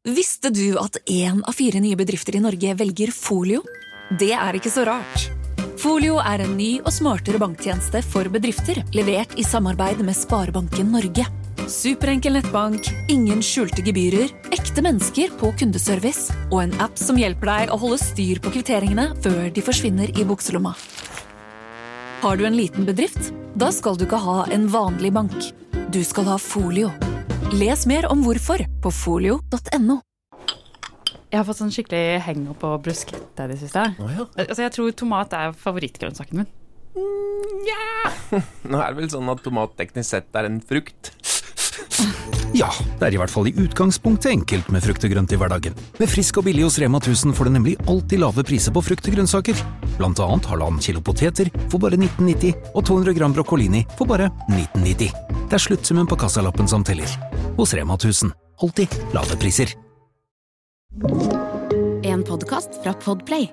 Visste du at 1 av 4 nye bedrifter I Norge velger Folio? Det ikke så rart. Folio en ny og smartere banktjeneste for bedrifter, levert I samarbeid med Sparebanken Norge. Superenkel nettbank, ingen skjulte gebyrer, ekte mennesker på kundeservice og en app som hjelper deg å holde styr på kvitteringene før de forsvinner I bukselomma. Har du en liten bedrift? Da skal du ikke ha en vanlig bank. Du skal ha Folio. Les mer om hvorfor på folio.no. Jeg har fått sånn skikkelig henger på bruschetta det siste. Altså, jeg tror tomat favorittgrønnsaken min. Ja! Nå det vel sånn at tomat teknisk sett en frukt. Ja, det I hvert fall I utgangspunktet enkelt med frukt og grønt I hverdagen. Med frisk og billig hos Rema 1000 får du nemlig alltid lave priser på frukt og grønnsaker. Blant annet 1,5 kilo poteter for bare 19,90 og 200 gram broccolini for bare 19,90. Det sluttsummen på kassalappen som teller. Hos Rema 1000. Alltid lave priser. En podcast fra Podplay.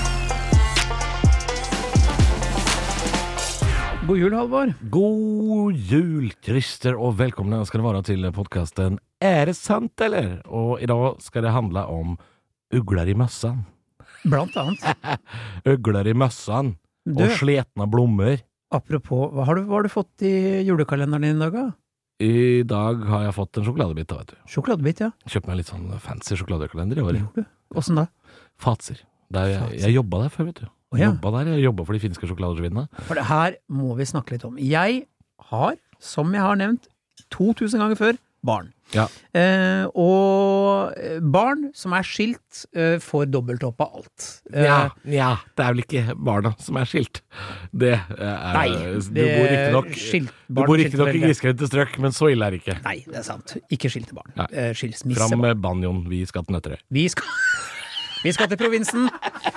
God jul, Halvor. God jul, Christer, og velkomna skal det være til podcasten det sant, eller? Og I dag skal det handle om ugler I møssan. Blant annet. Ugler I møssan, og sletna blommer. Apropos, hva har du fått I julekalenderen din I dag, da? I dag har jeg fått en sjokoladebit, da, vet du. Sjokoladebit, ja. Kjøpt meg litt sånn fancy sjokoladekalender I år. Hvordan da? Fatser. Jeg jobbet der før, vet du. Jeg jobbet for de finske sjokoladersvinene. For det her må vi snakke litt om. Jeg har, som jeg har nevnt 2000 ganger før, barn. Ja. Og barn som skilt får dobbelt opp av alt. Ja, det vel ikke barna som skilt. Det Nei, du bor riktig nok I grisgrendte strøk, men så ille det ikke. Nei, det sant. Ikke skilte barn. Skilsmisse. Fram med banjoen, vi skal til Nøtterøy. Vi skal til provinsen.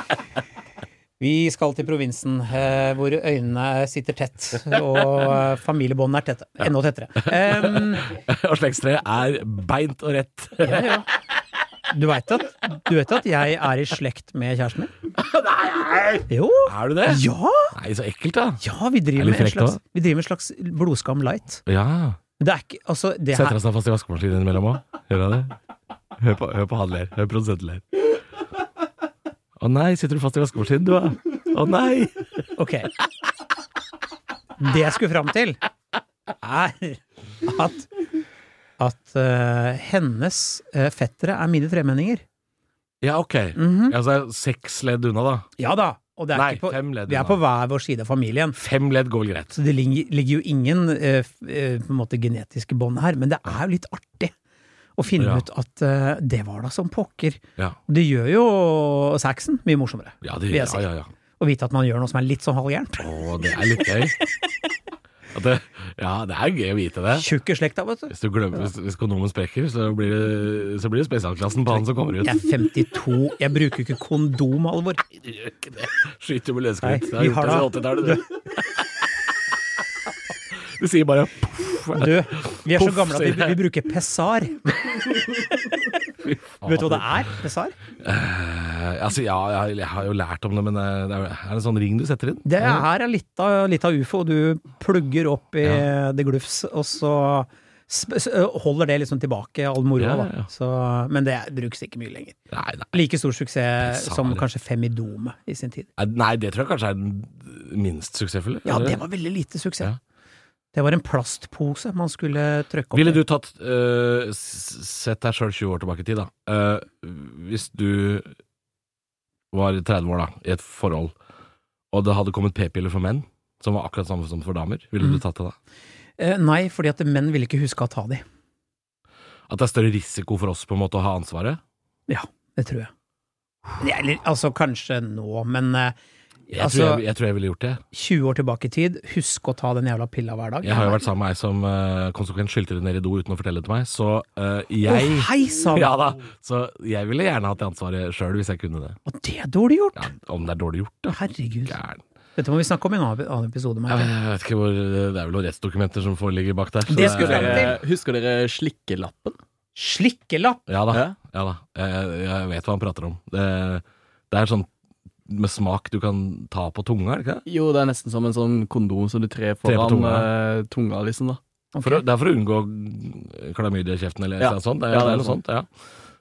Vi skal til provinsen, hvor øynene sitter tett, og familiebåndene tette. Enda tettere. Og slektstreet beint og rett. Ja. Du vet at jeg I slekt med kjæresten min? Nei! Jo. Du det? Ja. Nei, så ekkelt da. Ja, vi driver med en slags blodskam light. Ja. Det ikke, altså, det setter deg fast I vaskemaskinen innimellom også? Gjør jeg det? Hør på han ler. Hør produsenten ler. Nei, sitter du fast I vaskemaskinen, du da? Nei! Ok. Det jeg skulle frem til at hennes fettere mine tremenninger. Ja, ok. Altså 6 ledd unna da? Ja da. Og det ikke på, 5 ledd vi på hver vår side av familien. 5 ledd går greit. Så det ligger jo ingen på en måte genetiske bånd her, men det jo litt artig å finne ut at det var da som pokker. Ja. Det gjør jo sexen mye morsommere. Ja, det gjør, ja. Å vite at man gjør noe som litt sånn halvgjernt. Det litt gøy. Det gøy å vite det. Tjukke slekta, vet du. Hvis du glemmer, hvis kondomen sprekker, så blir det spesialklassen på han som kommer ut. Jeg 52, jeg bruker ikke kondom, Halvor. Nei, du gjør ikke det. Skyter med løskritt. Det har gjort det siden 80-tallet, du. Du sier bare Du, vi så gamle at vi bruker pessar. Vet du hva det pessar? Altså, ja, jeg har jo lært om det, men det en sånn ring du setter inn? Det litt av UFO. Du plugger opp I det glufs, og så holder det liksom tilbake all moro. Ja. Så, men det brukes ikke mye lenger. Nei. Like stor suksess som kanskje Femidome I sin tid. Nei, det tror jeg kanskje den minst suksessfulle. Ja, det var veldig lite suksess. Ja. Det var en plastpose man skulle trykke opp. Ville du tatt, sett deg selv 20 år tilbake I tid da, hvis du var 30 år da, I et forhold, og det hadde kommet p-piller for menn, som var akkurat samme som for damer, ville du tatt det da? Nei, fordi at menn ville ikke huske å ta de. At det større risiko for oss på en måte å ha ansvaret? Ja, det tror jeg. Eller, altså kanskje nå, men... Jeg tror jeg ville gjort det. 20 år tilbake I tid, husk å ta den jævla pilla hver dag. Jeg har jo vært sammen med ei som konsekvent skyldte det ned I do uten å fortelle det til meg, så jeg... hei, sann! Ja da, så jeg ville gjerne hatt det ansvaret selv hvis jeg kunne det. Og det dårlig gjort! Ja, om det dårlig gjort da. Herregud. Gæren. Dette må vi snakke om I en annen episode. Jeg vet ikke hvor, det vel noen rettsdokumenter som foreligger bak der. Det skulle Husker dere slikkelappen? Slikkelapp? Ja da. Jeg vet hva han prater om. Det sånn med smak du kan ta på tunga, ikke? Jo, det nesten som en sånn kondom som du trer foran tunga, liksom da. Okay. Det for å unngå klamydia I kjeften eller noe sånt. Det noe sånt, ja.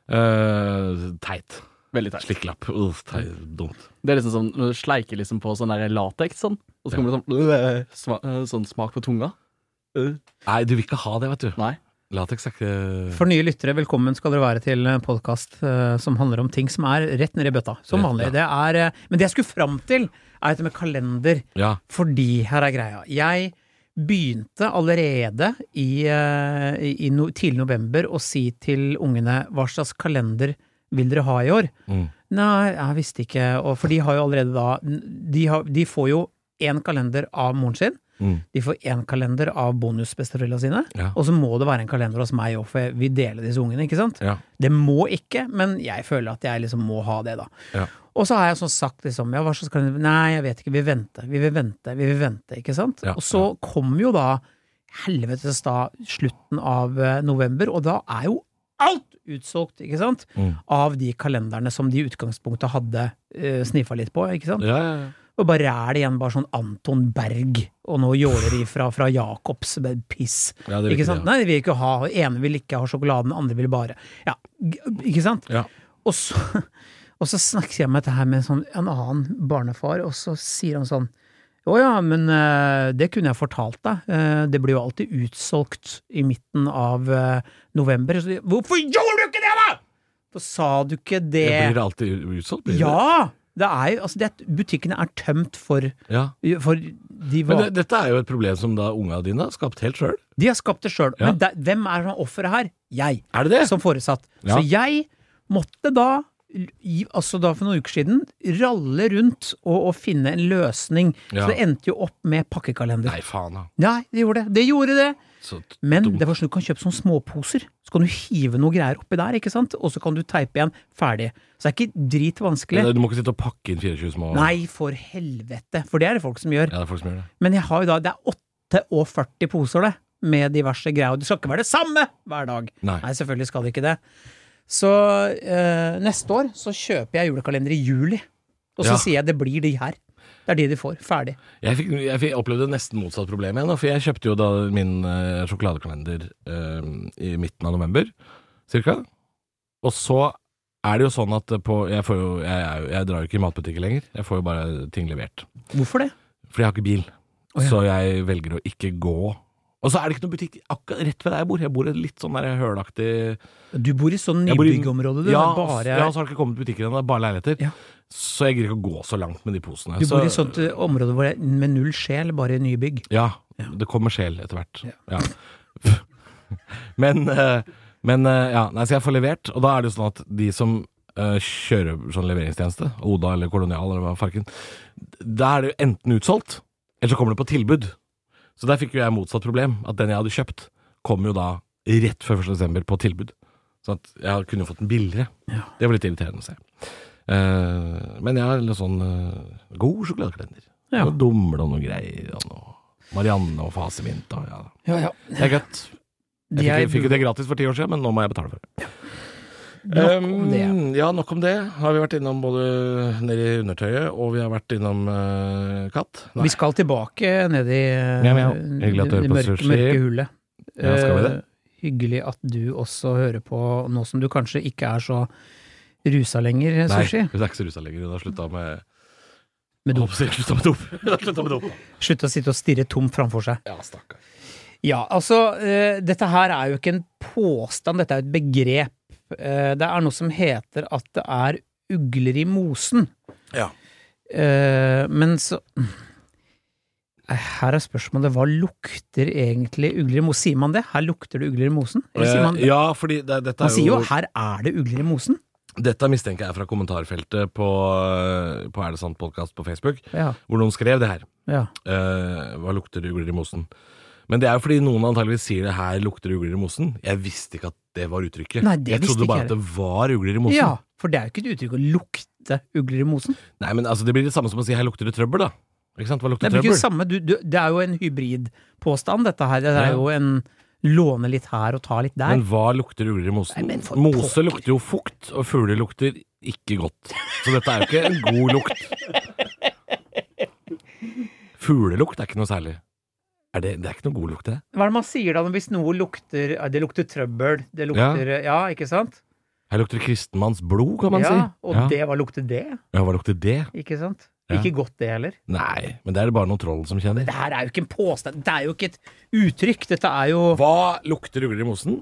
Teit. Veldig teit. Slikklapp. Dumt. Det er liksom sånn, du sleiker liksom på sånn der latex, sånn. Og så kommer det sånn smak på tunga. Nei, du vil ikke ha det, vet du. Nei. Latex er ikke... For nye lyttere, velkommen skal dere være til en podcast som handler om ting som er rett ned i bøtta. Som vanlig. Det er, men det jeg skulle fram til, er dette med kalender. Ja. Fordi, her er greia. Jeg begynte allerede i tidlig november å si til ungene, hva slags kalender vil dere ha i år? Nei, jeg visste ikke. Og for de har jo allerede da, de får jo en kalender av moren sin. De får en kalender av bonusbesteforeldrene sine, og så må det være en kalender hos meg også, for vi deler disse ungene, ikke sant? Ja. Det må ikke, men jeg føler at jeg liksom må ha det da. Ja. Og så har jeg sånn sagt liksom, hva slags kalender? Nei, jeg vet ikke, vi vil vente, ikke sant? Ja. Og så kom jo da helvetes da slutten av november, og da er jo alt utsolgt, ikke sant? Av de kalenderne som de i utgangspunktet hadde sniffa litt på, ikke sant? Ja. Og bare er det igjen bare sånn Anton Berg og noe jåleri fra Jakobs med piss. Ja, ikke sant? Nei, de vil ikke ha, ene vil ikke ha sjokoladen, andre vil bare. Ja, ikke sant? Ja. Og så snakker jeg med dette her med en annen barnefar, og så sier han sånn, ja, men det kunne jeg fortalt deg. Det blir jo alltid utsolgt i midten av november. Så, hvorfor gjorde du ikke det da? For sa du ikke det? Det blir alltid utsolgt? Ja! Det er jo, altså butikkene er tømt for de var... Men dette er jo et problem som da unga dine har skapt helt selv. De har skapt det selv, men hvem er offeret her? Jeg. Er det det? Som foresatt. Ja. Så jeg måtte da, altså da for noen uker siden, ralle rundt og finne en løsning. Så det endte jo opp med pakkekalender. Nei, faen da. Nei, det gjorde det. Men det var sånn, du kan kjøpe sånne småposer, så kan du hive noe greier oppi der, ikke sant? Og så kan du teipe igjen, ferdig. Så det er ikke dritvanskelig. Du må ikke sitte og pakke inn 24 små... Nei, for helvete, for det er det folk som gjør. Ja, det er folk som gjør det. Men jeg har jo da, det er 48 poser det, med diverse greier, og det skal ikke være det samme hver dag. Nei, selvfølgelig skal det ikke det. Så neste år så kjøper jeg julekalender i juli, og så sier jeg det blir de her. Det er de får, ferdig. Jeg opplevde nesten motsatt problem igjen, for jeg kjøpte jo da min sjokoladekalender i midten av november, cirka. Og så er det jo sånn at jeg drar jo ikke i matbutikker lenger. Jeg får jo bare ting levert. Hvorfor det? Fordi jeg har ikke bil. Så jeg velger å ikke gå. Og så er det ikke noen butikk akkurat rett ved der jeg bor. Jeg bor i et litt sånn der hølaktig... Du bor i sånn nybyggområde, du? Ja, så har det ikke kommet butikker igjen, det er bare leiligheter. Ja. Så jeg gidder ikke å gå så langt med de posene. Du bor i et sånt område hvor det er med null sjel, bare nybygg? Ja, det kommer sjel etter hvert. Ja. Men så jeg får levert, og da er det jo sånn at de som kjører sånn leveringstjeneste, Oda eller Kolonial eller hva farken, da er det jo enten utsolgt, eller så kommer det på tilbud. Så der fikk jo jeg motsatt problem, at den jeg hadde kjøpt, kom jo da rett før 1. desember på tilbud. Så at jeg kunne jo fått den billigere. Ja. Det var litt irriterende å se. Men jeg har litt sånn god sjokoladekalender. Ja. Og dumle og noe greier, og noe Marianne og Fasemint. Og, Det er gøtt. Jeg fikk jo det gratis for 10 år siden, men nå må jeg betale for det. Nok om det. Har vi vært innom både ned i undertøyet, og vi har vært innom katt. Nei. Vi skal tilbake ned i det mørke hullet. Skal vi det? Hyggelig at du også hører på nå som du kanskje ikke er så rusa lenger, Sushi. Nei, det er ikke så rusa lenger. Hun har sluttet med dop. Sluttet å sitte og stirre tomt framfor seg. Ja, stakkar. Ja, altså, dette her er jo ikke en påstand, dette er et begrep. Det er noe som heter at det er ugler i mosen. Ja. Men så... Her er spørsmålet, hva lukter egentlig ugler i mosen? Sier man det? Her lukter det ugler i mosen? Eller sier man det? Ja, fordi dette er jo... Man sier jo, her er det ugler i mosen. Dette mistenker jeg fra kommentarfeltet på Er det sant podcast på Facebook, hvor noen skrev det her. Ja. Hva lukter det ugler i mosen? Men det er jo fordi noen antageligvis sier det her lukter ugler i mosen. Jeg visste ikke at det var uttrykket. Nei, det jeg trodde bare at det var ugler i mosen. Ja, for det er jo ikke et uttrykk å lukte ugler i mosen. Nei, men altså, det blir det samme som å si her lukter det trøbbel, da. Ikke sant? Hva lukter trøbbel? Det er ikke det samme. Det er jo en hybridpåstand, dette her. Det er jo en låne litt her og ta litt der. Men hva lukter ugler i mosen? Nei, mose lukter jo fukt, og fugler lukter ikke godt. Så dette er jo ikke en god lukt. Fuglelukt er ikke noe særlig. Det er ikke noe god lukt, det. Hva er det man sier da hvis noe lukter, det lukter trøbbel, det lukter, ja ikke sant? Her lukter det kristenmanns blod, kan man si. Og det, hva lukter det? Ja, hva lukter det? Ikke sant? Ja. Ikke godt det heller. Nei, men det er det bare noen troll som kjenner. Det her er jo ikke en påstand, det er jo ikke et uttrykk, dette er jo... Hva lukter ugler i mosen?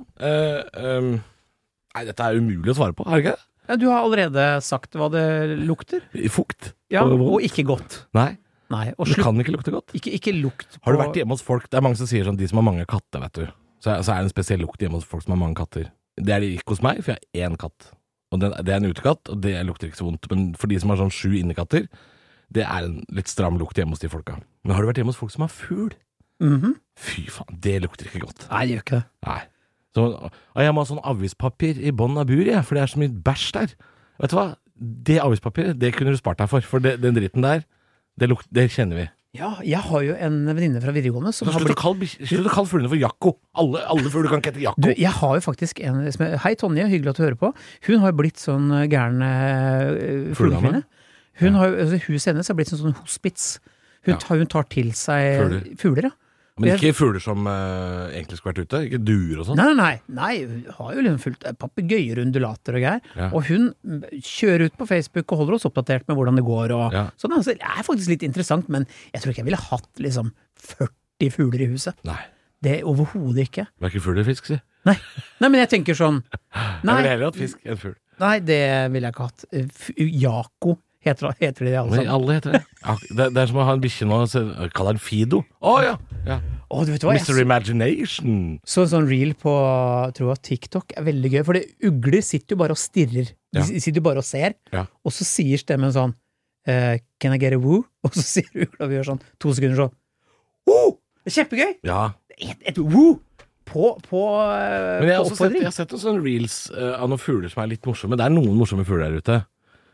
Nei, dette er umulig å svare på, er det ikke det? Ja, du har allerede sagt hva det lukter. Fukt. Ja, og ikke godt. Nei, og det kan ikke lukte godt. Ikke lukt på... Har du vært hjemme hos folk? Det er mange som sier sånn, de som har mange katter, vet du. Så er det en spesiell lukt hjemme hos folk som har mange katter. Det er det ikke hos meg, for jeg har 1 katt. Og det er en utekatt, og det lukter ikke så vondt. Men for de som har sånn 7 innekatter, det er en litt stram lukt hjemme hos de folka. Men har du vært hjemme hos folk som har fugl? Fy faen, det lukter ikke godt. Nei, det gjør ikke det. Nei. Så, jeg må ha sånn avispapir i bånn av buret, for det er så mye bæsj der. Vet du hva? Det avispapiret, det kunne du spart deg for den dritten der, det kjenner vi. Ja, jeg har jo en venninne fra videregående som har blitt... Slutt å kalle fuglene for Jakko. Alle fugler kan ikke hete Jakko. Jeg har jo faktisk en som Hei Tonje, hyggelig at du hører på. Hun har jo blitt sånn gæren fuglekvinne. Huset hennes har blitt sånn hospits. Hun tar til seg fugler, ja. Men ikke fugler som egentlig skulle vært ute? Ikke duer og sånn? Nei, hun har jo liksom fulgt papegøyer, undulater og greier. Ja. Og hun kjører ut på Facebook og holder oss oppdatert med hvordan det går. Og sånn, altså, det er faktisk litt interessant, men jeg tror ikke jeg ville hatt liksom 40 fugler i huset. Nei. Det er overhodet ikke. Det er ikke fugl eller fisk, si. Nei, men jeg tenker sånn... Jeg vil heller hatt fisk enn fugl. Nei, det ville jeg ikke hatt. Jako. Heter det alle sammen? Nei, alle heter det. Det er som å ha en bikkje nå, kaller den Fido. Ja. Du vet hva, Mr. Imagination. Så en sånn reel på, tror jeg, TikTok er veldig gøy, for ugler sitter jo bare og stirrer. De sitter jo bare og ser, og så sier stemmen sånn, can I get a woo? Og så sier ugla, vi gjør sånn, 2 sekunder sånn, woo! Det er kjempegøy! Ja. Et woo! På Men jeg har sett noen sånne reels av noen fugler som er litt morsomme. Det er noen morsomme fugler der ute.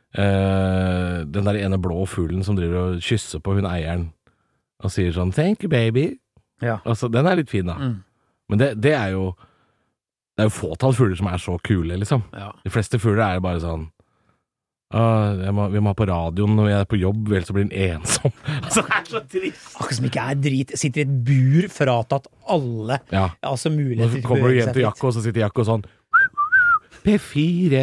Den der ene blå fuglen som driver og kysser på hun eieren og sier sånn, thank you baby. Altså, den er litt fin da. Men det er jo fåtall fugler som er så kule, liksom. De fleste fugler er bare sånn, vi må ha på radioen når jeg er på jobb, vel så blir den ensom. Altså, det er så trist. Akkurat som ikke er drit, sitter i et bur fratatt alle altså muligheter til å bevege seg. Så kommer du hjem til Jakko, og så sitter Jakko sånn, P4.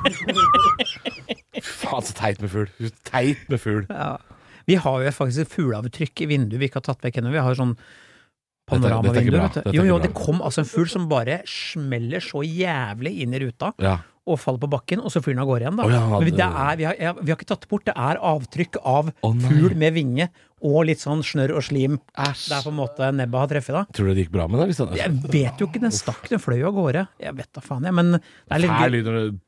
Faen, så teit med fugl. Ja. Vi har jo faktisk et fugleavtrykk i vinduet vi ikke har tatt vekk ennå. Vi har jo sånn panoramavindu. Jo, det kom altså en fugl som bare smeller så jævlig inn i ruta og faller på bakken, og så flyr den av gårde igjen da. Men vi har ikke tatt det bort. Det er avtrykk av fugl med vinge og litt sånn snørr og slim. Det er på en måte nebbet har treffet da. Tror du det gikk bra med det? Jeg vet jo ikke, den stakk, den fløy av gårde. Jeg vet da faen, men det er litt gøy.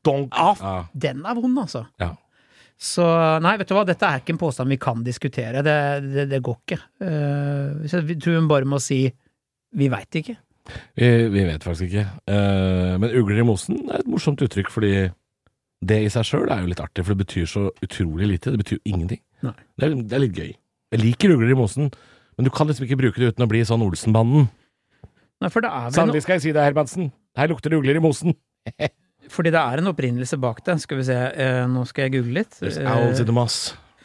Den er vond, altså. Ja. Så, nei, vet du hva, dette er ikke en påstand vi kan diskutere. Det går ikke. Så jeg tror vi bare må si, vi vet ikke. Vi vet faktisk ikke. Men ugler i mosen er et morsomt uttrykk, fordi det i seg selv er jo litt artig, for det betyr så utrolig lite. Det betyr jo ingenting. Det er litt gøy. Jeg liker ugler i mosen, men du kan liksom ikke bruke det uten å bli sånn Olsenbanden. Nei, for det er vel Sannelig skal jeg si det, Hermansen. Her lukter det ugler i mosen. Fordi det er en opprinnelse bak det. Skal vi se, nå skal jeg google litt. Owls in the moss.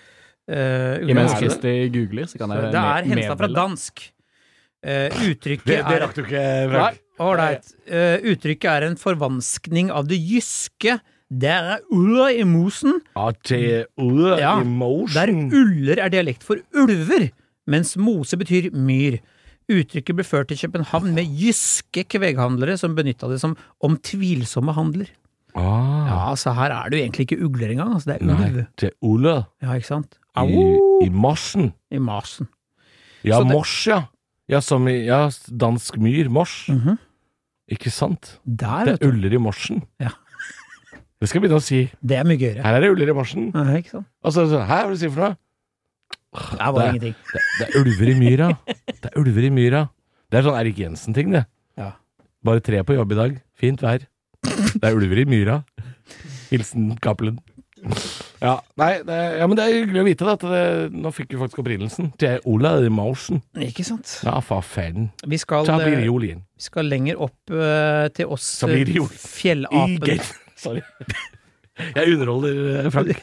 Imens Kristi googler, så kan jeg det er hentet fra dansk. Uttrykket det rakk du ikke, Frank. Alright. Uttrykket er en forvanskning av det jyske. Der er uller i mosen. Det er uller i mosen. Der uller er dialekt for ulver, mens mose betyr myr. Uttrykket ble ført til København med jyske kveghandlere som benyttet det som om tvilsomme handler. Ja, så her er det jo egentlig ikke ugler engang, altså det er ulv. Nei, det er uller. Ja, ikke sant? I mossen. I mossen. Ja, mors, ja. Ja, som i dansk myr, mors. Ikke sant? Det er uller i morsen. Ja. Det skal jeg begynne å si. Det er mye gøyere. Her er det uller i morsen. Ja, ikke sant? Altså, her, hva er det du sier for noe? Det var ingenting. Det er ulver i myra. Det er ulver i myra. Det er sånn Erik Jensen-ting, det. Ja. Bare 3 på jobb i dag. Fint vær. Det er ulver i myra. Hilsen Cappelen. Ja, nei, men det er hyggelig å vite da, at nå fikk vi faktisk opprinnelsen. Det er Ola i Mausen. Ikke sant? Ja, for faen. Vi skal lenger opp til oss fjellapene. Sorry. Jeg underholder Frank.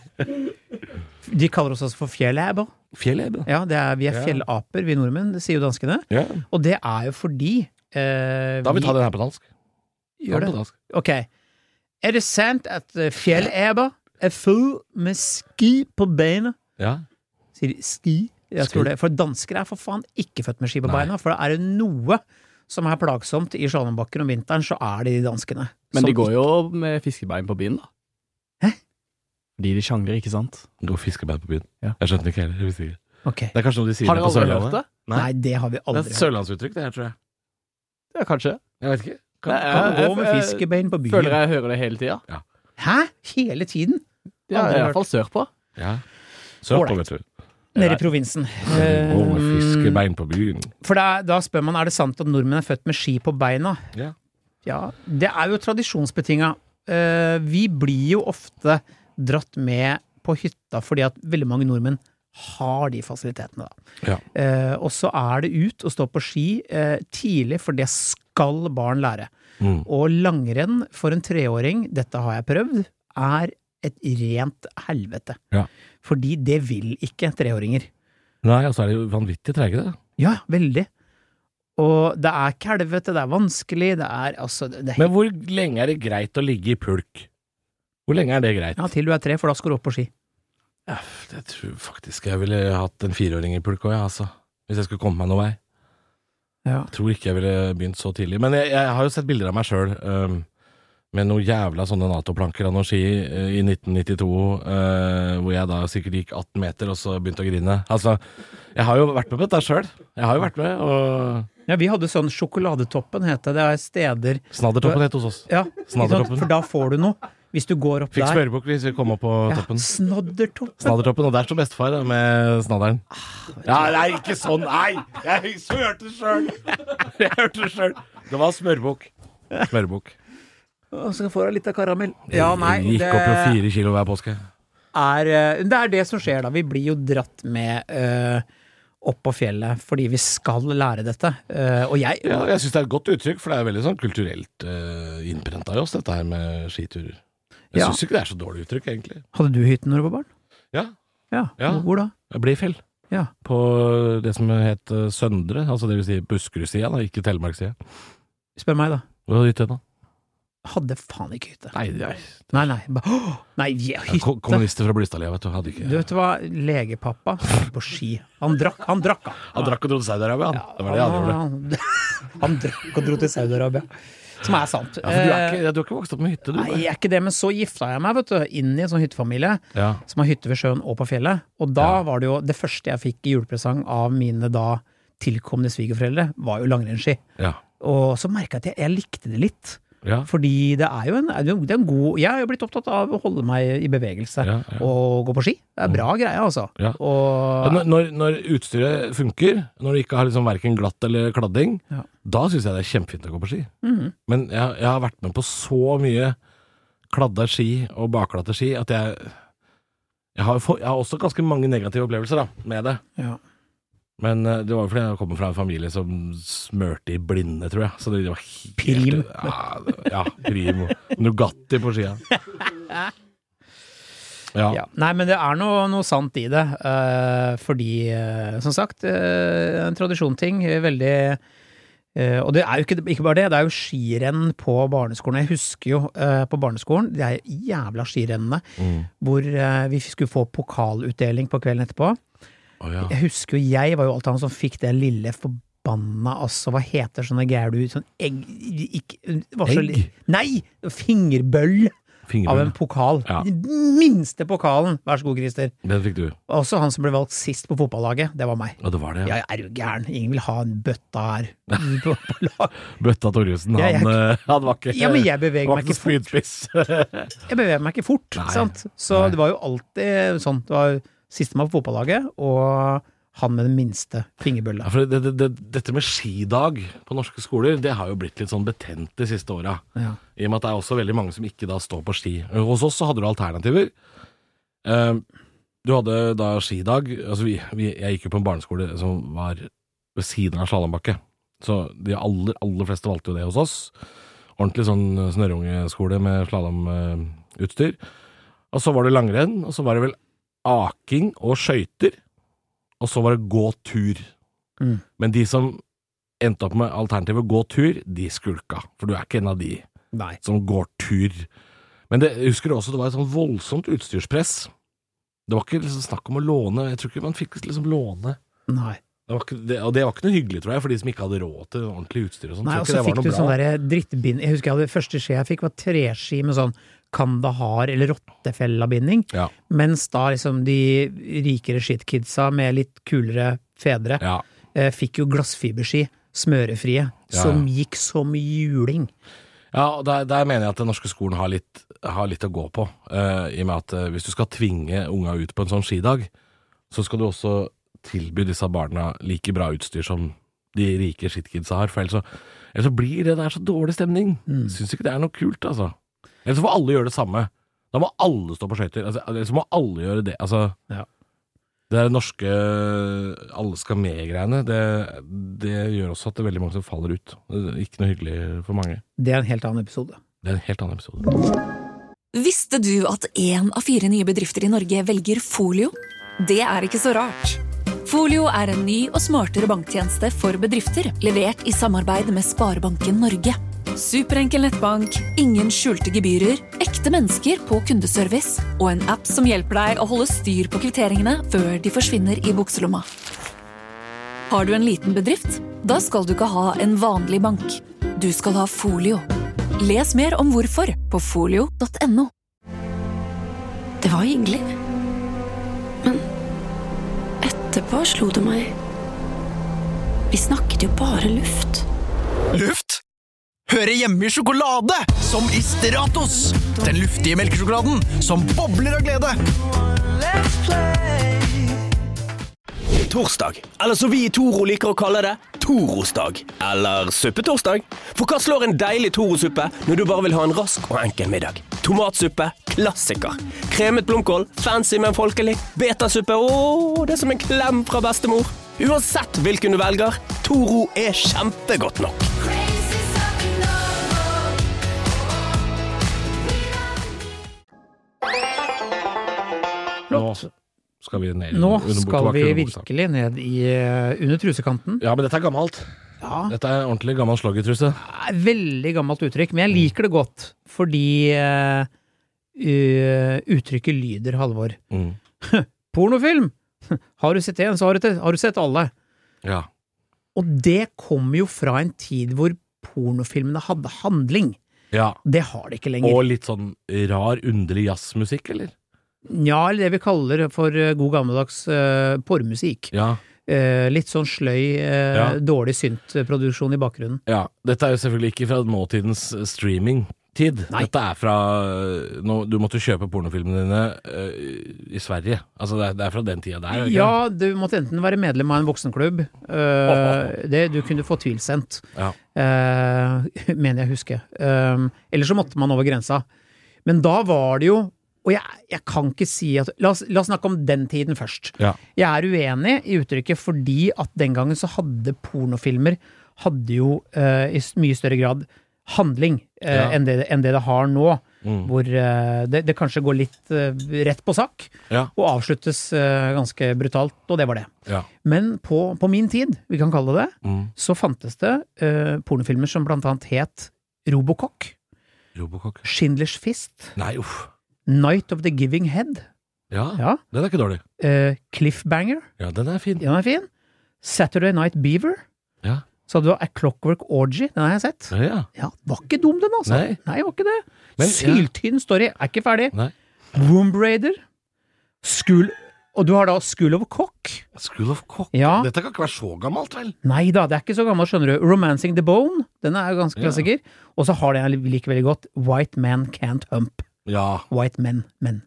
De kaller oss altså for fjellapper. Fjellapper? Ja, vi er fjellaper, vi nordmenn, det sier jo danskene. Ja. Og det er jo fordi da vil vi ta den her på dansk. Gjør det? Ok. det sant at fjellæber full med ski på beina? Ja. Sier de ski? Jeg tror det, for dansker for faen ikke født med ski på beina, for det noe som plagsomt i Slalombakken om vinteren, så det de danskene. Men de går jo med fiskebein på byen, da. Hæ? Fordi de sjangler, ikke sant? Gå fiskebein på byen. Ja. Jeg skjønte ikke heller, jeg visste ikke. Okay. Det kanskje noe de sier Har dere på aldri Sørlandet? hørt det? Nei, det har vi aldri Det sørlandsuttrykk, det her, tror jeg. Ja, kanskje. Jeg vet ikke. Kan gå med fiskebein på byen. Føler jeg hører det hele tiden. Ja. Hæ? Hele tiden? Ja, i hvert fall sør på. Ja. Sør på, vet du. Nede i provinsen. Gå med fiskebein på byen. For da spør man, det sant at nordmenn født med ski på beina? Ja. Ja, det jo tradisjonsbetinget. Vi blir jo ofte dratt med på hytta fordi at veldig mange nordmenn har de fasilitetene da. Ja. Og så det ut å stå på ski tidlig, for det skal barn lære. Og langrenn for en 3-åring, dette har jeg prøvd, et rent helvete. Ja. Fordi det vil ikke 3-åringer. Nei, altså det jo vanvittig trege det. Ja, veldig. Og det kalvete, det vanskelig, det altså... Men hvor lenge det greit å ligge i pulk? Hvor lenge det greit? Ja, til du 3, for da skal du opp på ski. Ja, jeg tror faktisk jeg ville hatt en 4-åring i pulk også, ja, altså. Hvis jeg skulle komme meg noen vei. Ja. Jeg tror ikke jeg ville begynt så tidlig. Men jeg har jo sett bilder av meg selv med noen jævla sånne NATO-planker av noen ski i 1992, hvor jeg da sikkert gikk 18 meter og så begynte å grine. Altså, jeg har jo vært med på dette selv. Jeg har jo vært med, og... Ja, vi hadde sånn sjokoladetoppen, heter det. Det steder... Snaddertoppen heter hos oss. Ja, Snaddertoppen. For da får du noe. Hvis du går opp Fikk der... smørbukk hvis vi kom opp på toppen. Snaddertoppen. Snaddertoppen, og der står bestefar da, med snadderen. Ja, nei, ikke sånn, nei! Jeg hørte det selv! Jeg hørte det selv. Det var smørbukk. Smørbukk. Og så får du litt av karamell. Ja, nei, Gikk opp jo 4 kilo hver påske. Det det som skjer da. Vi blir jo dratt med opp på fjellet, fordi vi skal lære dette. Og jeg synes det et godt uttrykk, for det veldig sånn kulturelt innprent av oss, dette her med skiturer. Jeg synes ikke det så dårlig uttrykk, egentlig. Hadde du hytten når du var barn? Ja. Ja. Hvor da? Blifjell. Ja. På det som het Søndre, altså det vil si Buskerud-siden, ikke Telemark-siden. Spør meg da. Hvor hadde hytte da? Hadde faen ikke hytte. Nei, hytte. Kommunister fra Blystadlia, vet du, hadde ikke... Du vet hva, legepappa på ski. Han drakk. Han drakk og dro til Saudi-Arabia, han. Det var det han gjorde. Han drakk og dro til Saudi-Arabia. Som sant. Ja, for du har ikke vokst opp med hytte, du? Nei, jeg ikke det, men så gifta jeg meg, vet du, inn i en sånn hyttefamilie, som har hytte ved sjøen og på fjellet. Og da var det jo, det første jeg fikk i julepresang av mine da tilkommende svigerforeldre, var jo langrennsski. Ja. Og så merket jeg at jeg likte det litt. Ja. Fordi det jo det en god... Jeg har jo blitt opptatt av å holde meg i bevegelse og gå på ski. Det bra greie, altså. Ja. Og... Når utstyret funker, når det ikke har liksom hverken glatt eller kladding, da synes jeg det kjempefint å gå på ski. Men jeg har vært med på så mye kladda ski og bakglatte ski at jeg har også ganske mange negative opplevelser da, med det. Ja. Men det var jo fordi jeg kommer fra en familie som smørte i blinde, tror jeg. Så det var helt... Prim. Ja, prim. Nugatti på skia. Ja. Nei, men det noe sant i det. Fordi, som sagt, en tradisjonting, veldig... og det jo ikke bare det, det jo skirenn på barneskolen. Jeg husker jo på barneskolen, de jævla skirennene, hvor vi skulle få pokalutdeling på kvelden etterpå. Jeg husker jo, jeg var jo alltid han som fikk det lille forbanna, altså, hva heter sånne gærdu, sånn egg? Nei! Fingerbøll av en pokal. Ja. Den minste pokalen. Vær så god, Christer. Den fikk du. Også han som ble valgt sist på fotballaget, det var meg. Ja, det var det, ja. Jeg jo gæren. Ingen vil ha en bøtta her. Bøtta Torjussen, han var ikke... Ja, men jeg beveger meg ikke fort. Jeg beveger meg ikke fort, sant? Så det var jo alltid sånn, det var sistemann på fotballaget, og han med den minste fingerbølla. Ja, for dette med skidag på norske skoler, det har jo blitt litt sånn betent de siste åra. Ja. I og med at det også veldig mange som ikke da står på ski. Hos oss så hadde du alternativer. Du hadde da skidag, altså jeg gikk jo på en barneskole som var ved siden av Slalombakke. Så de aller fleste valgte jo det hos oss. Ordentlig sånn snørrungeskole med slalomutstyr. Og så var det langrenn, og så var det vel aking og skøyter, og så var det gå tur. Men de som endte opp med alternativet gå tur, de skulka, for du ikke en av de som går tur. Men jeg husker også det var et sånn voldsomt utstyrspress. Det var ikke liksom snakk om å låne. Jeg tror ikke man fikk liksom låne. Nei. Og det var ikke noe hyggelig, tror jeg, for de som ikke hadde råd til ordentlig utstyr og sånt. Nei, og så fikk du sånn der drittbind. Jeg husker det første ski jeg fikk var 3-ski med sånn Kandahar eller rottefellabinding. Ja. Mens da liksom de rikere shitkidsa med litt kulere fedre fikk jo glassfiberski, smørefrie, som gikk som juling. Ja, og der mener jeg at den norske skolen har litt å gå på, i og med at hvis du skal tvinge unga ut på en sånn skidag, så skal du også tilby disse barna like bra utstyr som de rike shitkidsa har, for ellers så blir det der så dårlig stemning. Synes ikke det er noe kult, altså. Ellers så får alle gjøre det samme. Da må alle stå på skøyter. Ellers så må alle gjøre det. Altså, det er norske alle skal med-greiene. Det gjør også at det er veldig mange som faller ut. Det er ikke noe hyggelig for mange. Det er en helt annen episode. Visste du at 1 av 4 nye bedrifter i Norge velger Folio? Det er ikke så rart. Folio er en ny og smartere banktjeneste for bedrifter, levert i samarbeid med Sparebanken Norge. Superenkel nettbank, ingen skjulte gebyrer, ekte mennesker på kundeservice og en app som hjelper deg å holde styr på kvitteringene før de forsvinner i bukselomma. Har du en liten bedrift? Da skal du ikke ha en vanlig bank. Du skal ha Folio. Les mer om hvorfor på folio.no. Det var hyggelig. Men etterpå slo det meg. Vi snakket jo bare luft. Luft? Hører hjemme i sjokolade, som i Stratos. Den luftige melkesjokoladen som bobler av glede. Torsdag, eller så vi i Toro liker å kalle det, Torosdag. Eller suppetorsdag. For hva slår en deilig Toro-suppe når du bare vil ha en rask og enkel middag? Tomatsuppe, klassiker. Kremet blomkål, fancy men folkelig. Betasuppe, det er som en klem fra bestemor. Uansett hvilken du velger, Toro er kjempegodt nok. Nå skal vi ned virkelig ned i under trusekanten. Ja, men dette er gammelt. Ja. Dette er ordentlig gammel sloggertruse. Veldig gammelt uttrykk, men jeg liker det godt, fordi uttrykket lyder, Halvor. Pornofilm! Har du sett en, så har du sett alle. Ja. Og det kommer jo fra en tid hvor pornofilmene hadde handling. Ja. Det har det ikke lenger. Og litt sånn rar, underlig jazzmusikk, eller? Ja, eller det vi kaller for god gammeldags pormusikk. Ja. Litt sånn sløy, dårlig syntproduksjon i bakgrunnen. Ja, dette er jo selvfølgelig ikke fra nåtidens streaming-tid. Nei. Dette er fra du måtte kjøpe pornofilmene dine i Sverige. Altså det er fra den tida der. Ikke? Ja, du måtte enten være medlem av en voksenklubb, det du kunne få tvilsendt, mener jeg husker. Eller så måtte man over grensa. Men da var det jo, og jeg kan ikke si at la oss snakke om den tiden først. Ja. Jeg er uenig i uttrykket fordi at den gangen så hadde pornofilmer jo i mye større grad handling enn det har nå, hvor det kanskje går litt rett på sak og avsluttes ganske brutalt, og det var det. Ja. Men på min tid, vi kan kalle det, så fantes det pornofilmer som blant annet het Robocop, Schindlers Fist. Nei, uff. Night of the Giving Head. Ja, den er ikke dårlig. Cliffbanger. Ja, den er fin. Den er fin. Saturday Night Beaver. Ja. Så hadde du A Clockwork Orgy, den har jeg sett. Ja, var ikke dum den, altså. Nei, var ikke det. Men, syltynn story, er ikke ferdig. Nei. Womb Raider. Og du har da School of Cock. School of Cock? Ja. Dette kan ikke være så gammelt, vel? Nei da, det er ikke så gammelt, skjønner du. Romancing the Bone, den er jo ganske klassiker. Og så har jeg like veldig godt White Man Can't Hump. Ja. White men.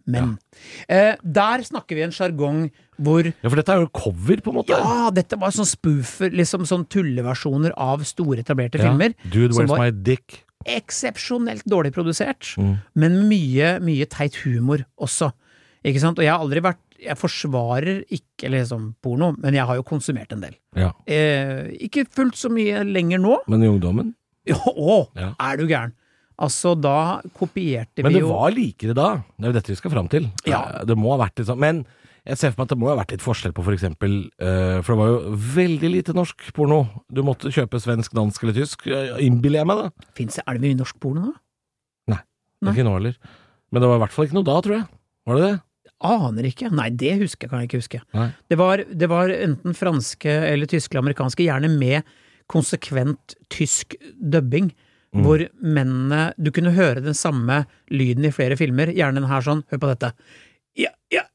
Ja. Der snakker vi en jargong hvor... Ja, for dette er jo cover, på en måte. Ja, dette var sånn spoofer, liksom sånn tulleversjoner av store etablerte filmer. Dude, where's my dick? Eksepsjonelt dårlig produsert, men mye teit humor også. Ikke sant? Og jeg forsvarer ikke liksom porno, men jeg har jo konsumert en del. Ja. Ikke fullt så mye lenger nå. Men i ungdommen? Er du gæren? Altså, da kopierte vi jo... Men det var likere da. Det er jo dette vi skal frem til. Ja. Det må ha vært litt sånn. Men jeg ser for meg at det må ha vært litt forskjell på for eksempel, for det var jo veldig lite norsk porno. Du måtte kjøpe svensk, dansk eller tysk. Innbiller jeg meg da. Er det mye norsk porno da? Nei. Ikke nå heller. Men det var I hvert fall ikke noe da, tror jeg. Var det det? Aner ikke. Nei, det kan jeg ikke huske. Nei. Det var enten franske eller tyske eller amerikanske, gjerne med konsekvent tysk dubbing, hvor mennene, du kunne høre den samme lyden I flere filmer, gjerne den her sånn, hør på dette. Ja.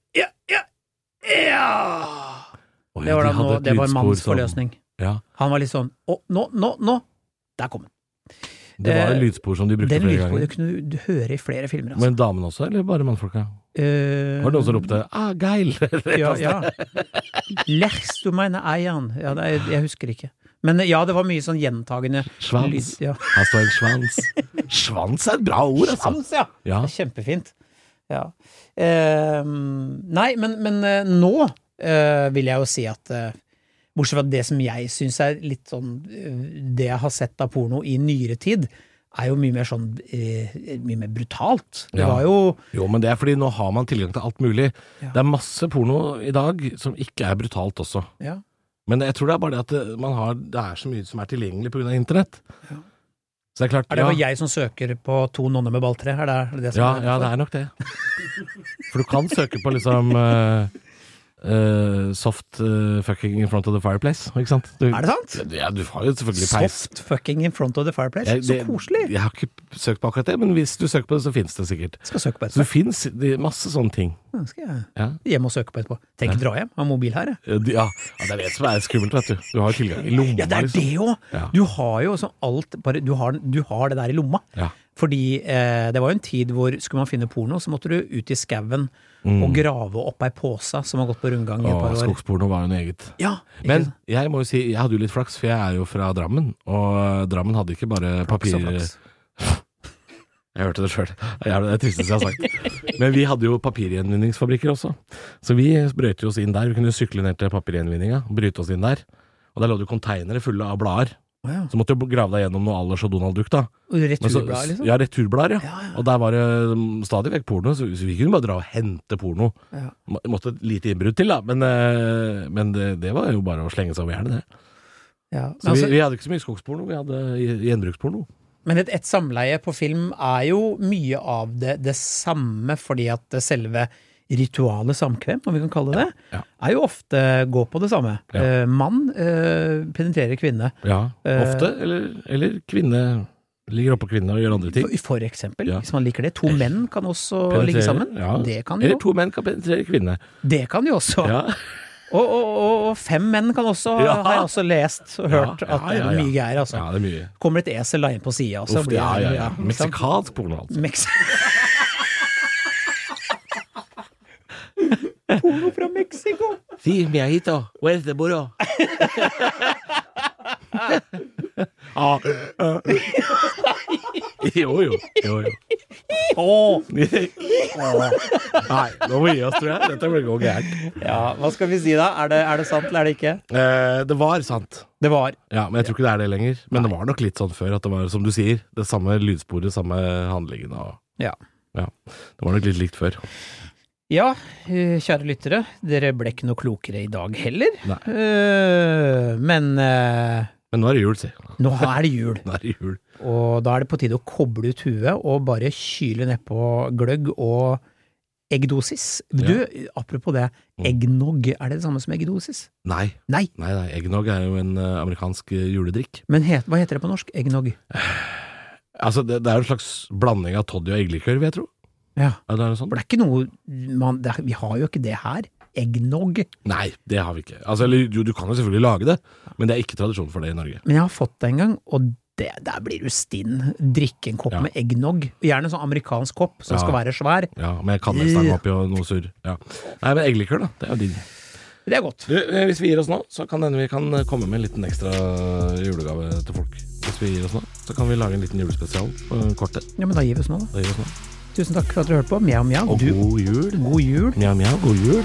Det var manns forløsning. Ja. Han var litt sånn, nå, der kom den. Det var en lydspor som de brukte flere ganger. Den lydspor kunne du høre I flere filmer. Altså. Men damen også, eller bare mannfolka? Var det noen som ropte, geil! ja. Lærst du meine eieren? Ja, jeg husker ikke. Men ja, det var mye sånn gjentagende Svans. Ja. Her står en svans. Svans et bra ord, altså. Svans, ja. Det kjempefint. Ja. Nei, men nå vil jeg jo si at bortsett fra det som jeg synes litt sånn det jeg har sett av porno I nyere tid, jo mye mer sånn mye mer brutalt. Det var jo men det fordi nå har man tilgang til alt mulig. Det masse porno I dag som ikke brutalt også. Ja. Men jeg tror det bare det at det så mye som tilgjengelig på grunn av internett. Ja. Så det klart, det bare jeg som søker på 2 nonner med balltre? Det som ja, det nok det. For du kan søke på liksom soft fucking in front of the fireplace, ikke sant? Det sant? Ja, du har jo selvfølgelig peis. Soft fucking in front of the fireplace? Så koselig! Jeg har ikke søkt på akkurat det, men hvis du søker på det, så finnes det sikkert. Skal søke på etterpå. Så det finnes masse sånne ting. Skal jeg hjem og søke på etterpå. Tenk dra hjem, ha mobil her. Ja, det det som skummelt, vet du. Du har tilgang I lomma. Ja, det liksom. Det jo. Ja. Du har jo sånn alt, bare du har det der I lomma. Ja. Fordi det var jo en tid hvor skulle man finne porno, så måtte du ut I skaven og grave opp ei påse som har gått på rundgang I et par år. Skogsporno var jo noe eget. Ja. Men jeg må jo si, jeg hadde jo litt flaks, for jeg jo fra Drammen, og Drammen hadde ikke bare papir... Jeg hørte det selv. Det det tristeste jeg har sagt. Men vi hadde jo papirgjenvinningsfabrikker også. Så vi brøt jo oss inn der. Vi kunne sykle ned til papirgjenvinninga, bryte oss inn der. Og der lå det konteinere fulle av blader. Så måtte du grave deg gjennom noe Allers og Donald Duck da. Returblader liksom? Ja, returblader, ja. Og der var det stadig vekk porno, så vi kunne bare dra og hente porno. Ja. Måtte et lite innbrudd til da, men det var jo bare å slenge seg over hjernet det. Ja. Så vi hadde ikke så mye skogsporno, vi hadde gjenbruksporno. Men et samleie på film jo mye av det samme, fordi at selve rituale samkvem, om vi kan kalle det, jo ofte gå på det samme. Mann penetrerer kvinne. Ja, ofte, eller kvinne ligger oppå kvinne og gjør andre ting. For eksempel, hvis man liker det. 2 menn kan også ligge sammen. Ja. Det kan jo. Eller 2 menn kan penetrere kvinne. Det kan de også. Ja. Og 5 menn kan også, har jeg også lest og hørt at det mye greier, altså. Ja, det mye. Kommer et esel da inn på siden, altså. Meksikansk porno, altså. Porno fra Mexico. Sí, viejito, where's the burro? Jo. Nei, nå må vi gi oss, tror jeg. Dette blir gå gærent. Ja, hva skal vi si da? Det sant, eller det ikke? Det var sant. Det var. Ja, men jeg tror ikke det lenger. Men det var nok litt sånn før, at det var, som du sier, det samme lydsporet, samme handlingen. Ja. Det var nok litt likt før. Ja, kjære lyttere, dere ble ikke noe klokere I dag heller. Nei. Men nå det jul, si. Nå det jul. Nå det jul. Og da det på tide å koble ut huet og bare kyle ned på gløgg og eggdosis. Du, apropos det, eggnog, det samme som eggdosis? Nei. Eggnog jo en amerikansk juledrikk. Men hva heter det på norsk? Eggnog? Altså, det jo en slags blanding av toddy og egglikør, vil jeg tro. Ja, det sånn? For det ikke noe vi har jo ikke det her. Eggnog. Nei, det har vi ikke. Altså, du kan jo selvfølgelig lage det, men det ikke tradisjon for det I Norge. Men jeg har fått det en gang, og der blir du stinn. Drikke en kopp med eggnog. Gjerne en sånn amerikansk kopp som skal være svær. Ja, med kannestang oppi og noe surr. Ja. Nei, men egglikør da, det jo digg. Det godt. Du, hvis vi gir oss nå, så kan vi komme med en liten ekstra julegave til folk. Hvis vi gir oss nå, så kan vi lage en liten julespesial på kortet. Ja, men da gir vi oss nå da. Tusen takk for at dere hørte på. Mjau, mjau. Og god jul. God jul. Mjau, mjau. God jul.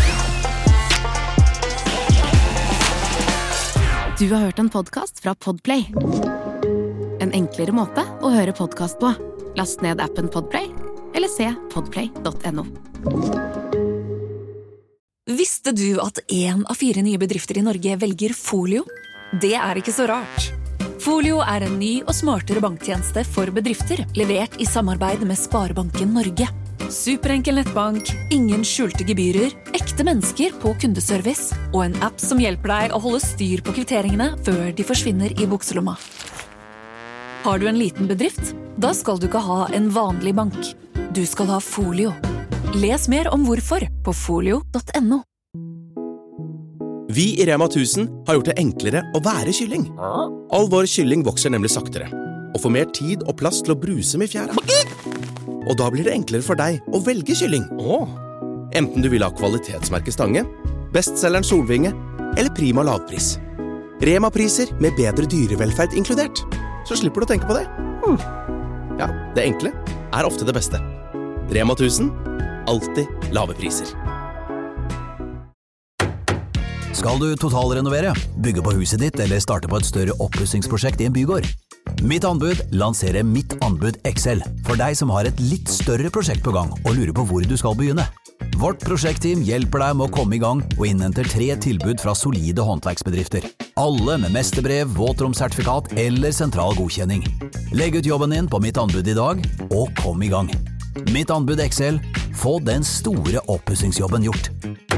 Du har hørt en podcast fra Podplay. En enklere måte å høre podcast på. Last ned appen Podplay, eller se podplay.no. Visste du at 1 av 4 nye bedrifter I Norge velger Folio? Det ikke så rart. Folio en ny og smartere banktjeneste for bedrifter, levert I samarbeid med Sparebanken Norge. Superenkel nettbank, ingen skjulte gebyrer, ekte mennesker på kundeservice og en app som hjelper deg å holde styr på kvitteringene før de forsvinner i bukselomma. Har du en liten bedrift? Da skal du ikke ha en vanlig bank. Du skal ha Folio. Les mer om hvorfor på folio.no. Vi i Rema 1000 har gjort det enklere å være kylling. All vår kylling vokser nemlig saktere, og får mer tid og plass til å bruse med fjæra. Og da blir det enklere for deg å velge kylling. Enten du vil ha kvalitetsmerke Stange, bestselgeren Solvinge, eller Prima lavpris. Rema-priser med bedre dyrevelferd inkludert. Så slipper du å tenke på det. Ja, det enkle er ofte det beste. Rema 1000, alltid lave priser. Skal du totalrenovere, bygge på huset ditt eller starte på et større oppussingsprosjekt i en bygård? Mitt anbud lanserer Mitt anbud XL for deg som har et litt større prosjekt på gang og lurer på hvor du skal begynne. Vårt prosjektteam hjelper deg med å komme i gang og innhenter 3 tilbud fra solide håndverksbedrifter. Alle med mesterbrev, våtromsertifikat eller sentral godkjenning. Legg ut jobben din på Mitt anbud i dag, og kom i gang. Mitt anbud XL. Få den store oppussingsjobben gjort.